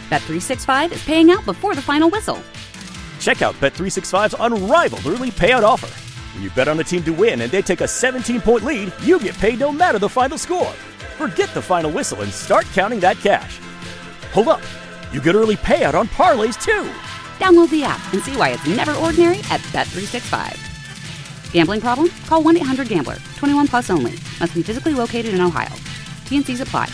Bet365 is paying out before the final whistle. Check out Bet365's unrivaled early payout offer. When you bet on a team to win and they take a 17-point lead, you get paid no matter the final score. Forget the final whistle and start counting that cash. Hold up. You get early payout on parlays, too. Download the app and see why it's never ordinary at Bet365. Gambling problem? Call 1-800-GAMBLER. 21 plus only. Must be physically located in Ohio. T&Cs apply.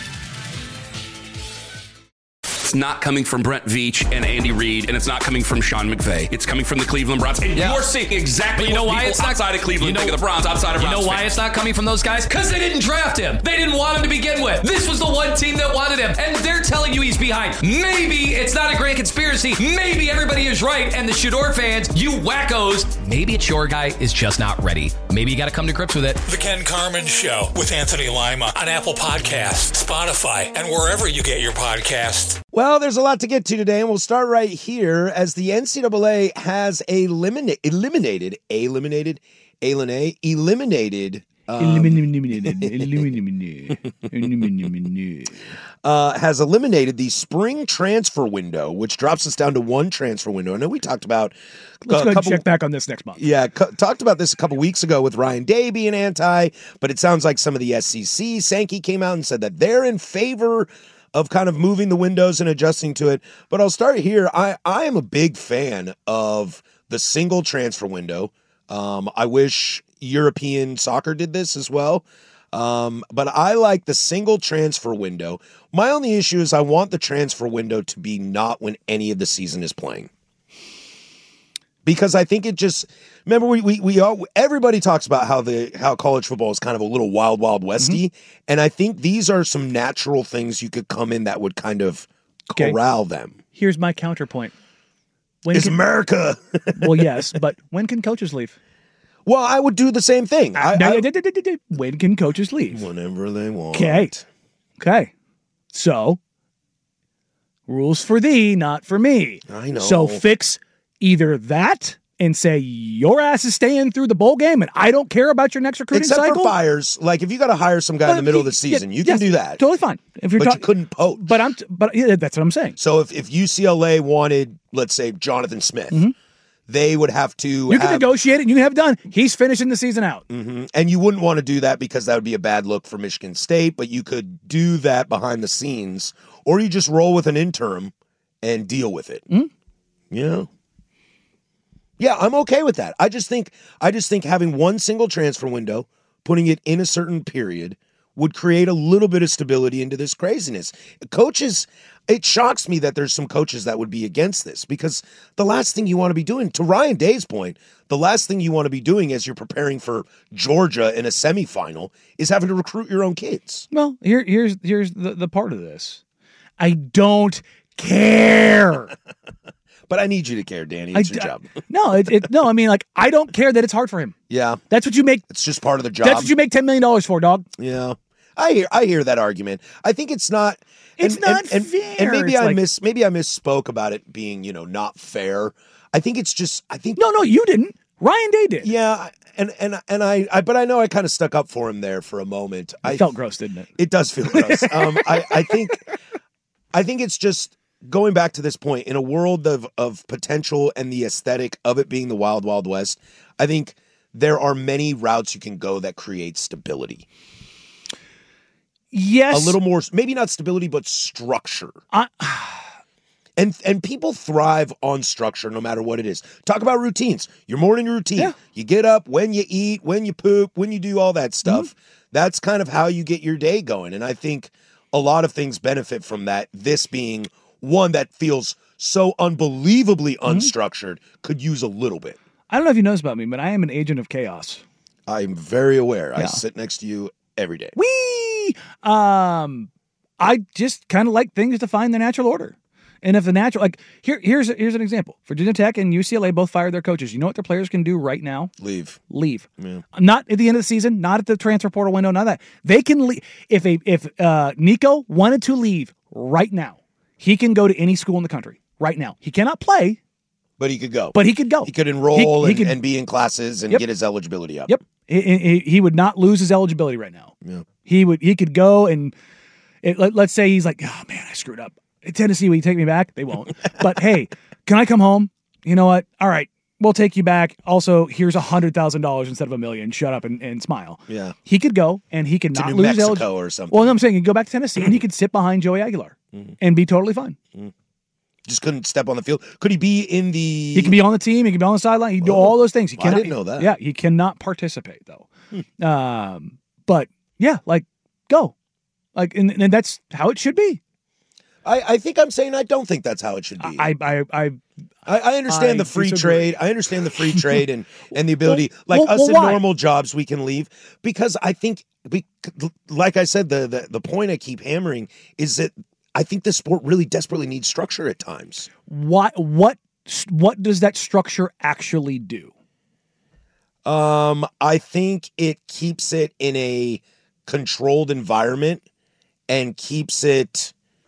It's not coming from Brent Veach and Andy Reid, and it's not coming from Sean McVay. It's coming from the Cleveland Browns. And you're seeing exactly what people outside of Cleveland think of the Browns, outside of Browns. You know why it's not coming from those guys? Because they didn't draft him. They didn't want him to begin with. This was the one team that wanted him, and they're telling you he's behind. Maybe it's not a grand conspiracy. Maybe everybody is right, and the Shador fans, you wackos, maybe it's your guy is just not ready. Maybe you got to come to grips with it. The Ken Carman Show with Anthony Lima on Apple Podcasts, Spotify, and wherever you get your podcasts. Well, there's a lot to get to today, and we'll start right here as the NCAA has eliminated has eliminated the spring transfer window, which drops us down to one transfer window. I know we talked about... Let's go ahead and check back on this next month. Yeah, talked about this a couple weeks ago with Ryan Day being anti, but it sounds like some of the SEC, Sankey came out and said that they're in favor of kind of moving the windows and adjusting to it. But I'll start here. I am a big fan of the single transfer window. I wish European soccer did this as well. But I like the single transfer window. My only issue is I want the transfer window to be not when any of the season is playing. Because I think it just, remember we all, everybody talks about how college football is kind of a little wild westy, and I think these are some natural things you could come in that would kind of corral them. Here's my counterpoint. America. Well, yes, but when can coaches leave? Well, I would do the same thing. When can coaches leave? Whenever they want. Okay. So, rules for thee, not for me. I know. So fix either that and say your ass is staying through the bowl game and I don't care about your next recruiting cycle. Except for fires. Like if you got to hire some guy in the middle of the season, you can do that. Totally fine. But you couldn't poach. But that's what I'm saying. So if UCLA wanted, let's say, Jonathan Smith, they would have to. You can negotiate it and you can have it done. He's finishing the season out. And you wouldn't want to do that because that would be a bad look for Michigan State, but you could do that behind the scenes, or you just roll with an interim and deal with it. You know? Yeah, I'm okay with that. I just think having one single transfer window, putting it in a certain period, would create a little bit of stability into this craziness. Coaches, it shocks me that there's some coaches that would be against this, because the last thing you want to be doing, to Ryan Day's point, the last thing you want to be doing as you're preparing for Georgia in a semifinal is having to recruit your own kids. Well, here's the part of this. I don't care. But I need you to care, Danny. It's your job. No, I mean, like, I don't care that it's hard for him. Yeah. That's what you make. It's just part of the job. That's what you make $10 million for, dog. Yeah. I hear that argument. I think it's not. It's not fair. And maybe I misspoke about it being, not fair. I think it's just. No, you didn't. Ryan Day did. Yeah, but I know I kind of stuck up for him there for a moment. It felt gross, didn't it? It does feel gross. I think it's just. Going back to this point, in a world of potential and the aesthetic of it being the Wild Wild West, I think there are many routes you can go that create stability. Yes. A little more, maybe not stability, but structure. And people thrive on structure no matter what it is. Talk about routines. Your morning routine. Yeah. You get up, when you eat, when you poop, when you do all that stuff. That's kind of how you get your day going. And I think a lot of things benefit from that. This being one that feels so unbelievably unstructured, could use a little bit. I don't know if you know this about me, but I am an agent of chaos. I'm very aware. Yeah. I sit next to you every day. Whee! I just kind of like things to find their natural order. And if the natural, like, here's an example. Virginia Tech and UCLA both fired their coaches. You know what their players can do right now? Leave. Yeah. Not at the end of the season, not at the transfer portal window, none of that. They can leave. If Nico wanted to leave right now, he can go to any school in the country right now. He cannot play. But he could go. He could enroll and be in classes and get his eligibility up. Yep. He would not lose his eligibility right now. Yeah. He could go and let's say he's like, oh man, I screwed up. Tennessee, will you take me back? They won't. But hey, can I come home? You know what? All right, we'll take you back. Also, here's $100,000 instead of $1 million. Shut up and smile. Yeah. He could go and he could To not New lose Mexico or something. Well, no, I'm saying he could go back to Tennessee and he could sit behind Joey Aguilar and be totally fine. Just couldn't step on the field. Could he be in the... He can be on the team. He can be on the sideline. He can do all those things. He Well, I didn't know that. Yeah, he cannot participate though. But yeah, like go, like and that's how it should be. I think I'm saying I don't think that's how it should be. I understand the free disagree. trade. I understand the free trade and the ability, Well, us in why? normal jobs, we can leave because I think like I said, the point I keep hammering is that I think the sport really desperately needs structure at times. What does that structure actually do? I think it keeps it in a controlled environment and keeps the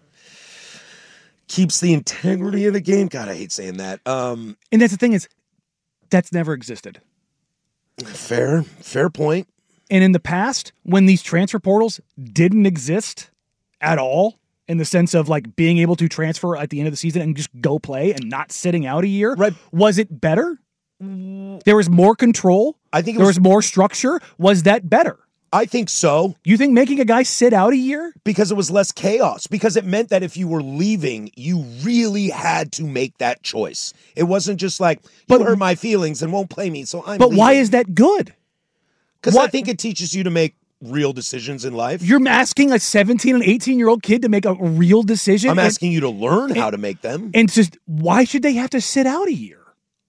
integrity of the game. God, I hate saying that. And that's the thing is, that's never existed. Fair point. And in the past, when these transfer portals didn't exist at all, in the sense of like being able to transfer at the end of the season and just go play and not sitting out a year, right? Was it better? There was more control. I think there was more structure. Was that better? I think so. You think making a guy sit out a year? Because it was less chaos. Because it meant that if you were leaving, you really had to make that choice. It wasn't just like, you hurt my feelings and won't play me, so I'm But leaving. why is that good? Because I think it teaches you to make real decisions in life. You're asking a 17 and 18-year-old kid to make a real decision? I'm asking you to learn how to make them. And just, why should they have to sit out a year?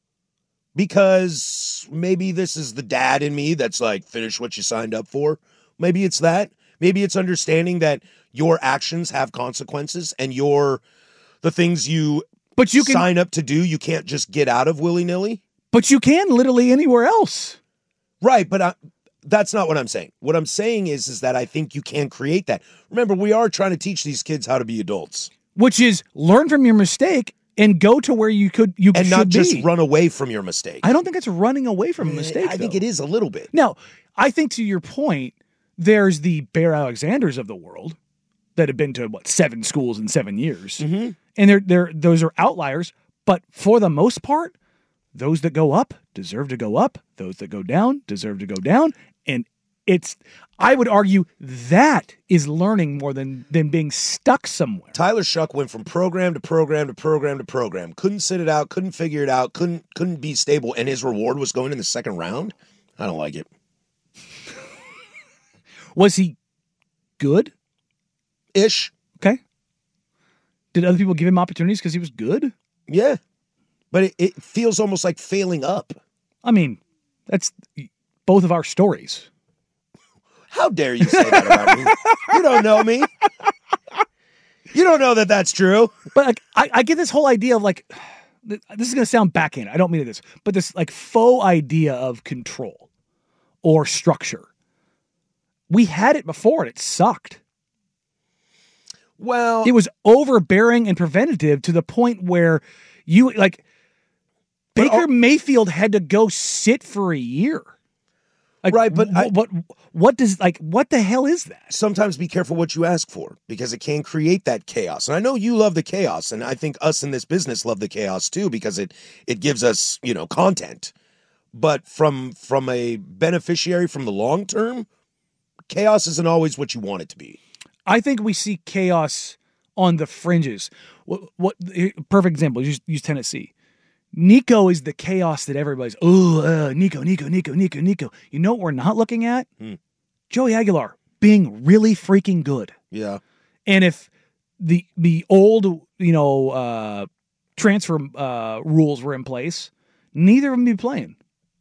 Because maybe this is the dad in me that's like, finish what you signed up for. Maybe it's that. Maybe it's understanding that your actions have consequences and the things you sign up to do, you can't just get out of willy-nilly. But you can literally anywhere else. Right, but that's not what I'm saying. What I'm saying is that I think you can create that. Remember, we are trying to teach these kids how to be adults. Which is learn from your mistake and go to where you and not just run away from your mistake. I don't think it's running away from a mistake. I think it is a little bit. Now, I think to your point, there's the Bear Alexanders of the world that have been to 7 schools in 7 years, and those are outliers. But for the most part, those that go up deserve to go up. Those that go down deserve to go down, and I would argue that is learning more than being stuck somewhere. Tyler Shuck went from program to program to program to program. Couldn't sit it out, couldn't figure it out, couldn't be stable, and his reward was going in the second round? I don't like it. Was he good? Ish. Okay. Did other people give him opportunities because he was good? Yeah. But it feels almost like failing up. I mean, that's both of our stories. How dare you say that about me? You don't know me. You don't know that that's true. But like, I get this whole idea of like, this is going to sound backhand. I don't mean this, but this like faux idea of control or structure. We had it before and it sucked. Well, it was overbearing and preventative to the point where you like Baker Mayfield had to go sit for a year. Like, right, but what the hell is that? Sometimes be careful what you ask for because it can create that chaos. And I know you love the chaos, and I think us in this business love the chaos too because it gives us, content. But from a beneficiary from the long term, chaos isn't always what you want it to be. I think we see chaos on the fringes. What perfect example? Use Tennessee. Nico is the chaos that everybody's, Nico. You know what we're not looking at? Joey Aguilar being really freaking good. Yeah. And if the old, transfer rules were in place, neither of them would be playing.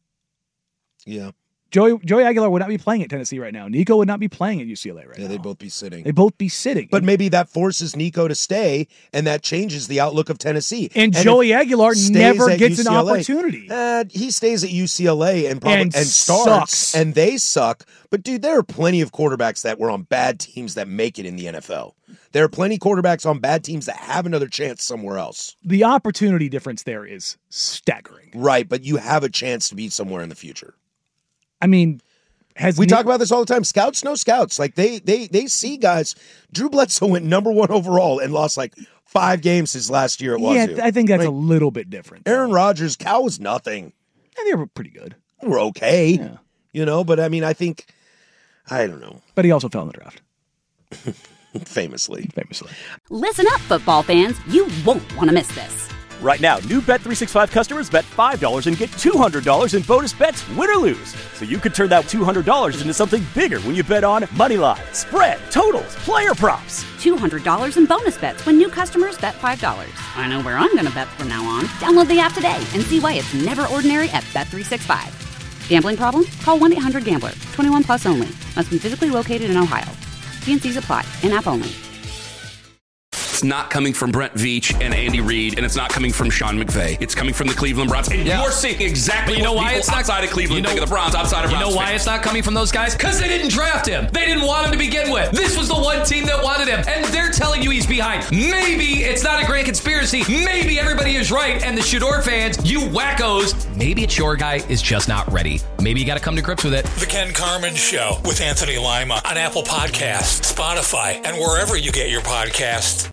Yeah. Joey Aguilar would not be playing at Tennessee right now. Nico would not be playing at UCLA right now. Yeah, they'd both be sitting. But maybe that forces Nico to stay, and that changes the outlook of Tennessee. And Joey Aguilar never gets an opportunity. He stays at UCLA and starts, sucks. And they suck. But, dude, there are plenty of quarterbacks that were on bad teams that make it in the NFL. There are plenty of quarterbacks on bad teams that have another chance somewhere else. The opportunity difference there is staggering. Right, but you have a chance to be somewhere in the future. I mean, We talk about this all the time. Scouts know scouts. Like they see guys. Drew Bledsoe went number 1 overall and lost like 5 games his last year at Wazoo. Yeah, I think that's a little bit different. Aaron Rodgers, Cal was nothing. And they were pretty good. They were okay. Yeah. But I mean, I don't know. But he also fell in the draft. Famously. Listen up, football fans. You won't want to miss this. Right now, new Bet365 customers bet $5 and get $200 in bonus bets, win or lose. So you could turn that $200 into something bigger when you bet on moneyline, spread, totals, player props. $200 in bonus bets when new customers bet $5. I know where I'm going to bet from now on. Download the app today and see why it's never ordinary at Bet365. Gambling problem? Call 1-800-GAMBLER. 21 plus only. Must be physically located in Ohio. T&Cs apply. In-app only. It's not coming from Brent Veach and Andy Reid, and it's not coming from Sean McVay. It's coming from the Cleveland Browns. And you're seeing exactly what people outside of Cleveland think of the Browns, outside of Browns. You know why it's not coming from those guys? Because they didn't draft him. They didn't want him to begin with. This was the one team that wanted him, and they're telling you he's behind. Maybe it's not a grand conspiracy. Maybe everybody is right, and the Shador fans, you wackos, maybe it's your guy is just not ready. Maybe you got to come to grips with it. The Ken Carman Show with Anthony Lima on Apple Podcasts, Spotify, and wherever you get your podcasts.